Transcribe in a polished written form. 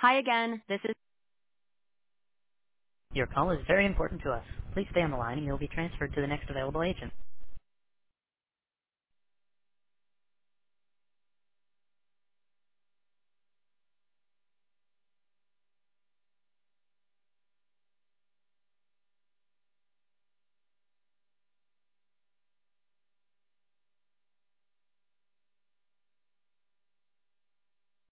Hi again, this is... Your call is very important to us. Please stay on the line and you'll be transferred to the next available agent.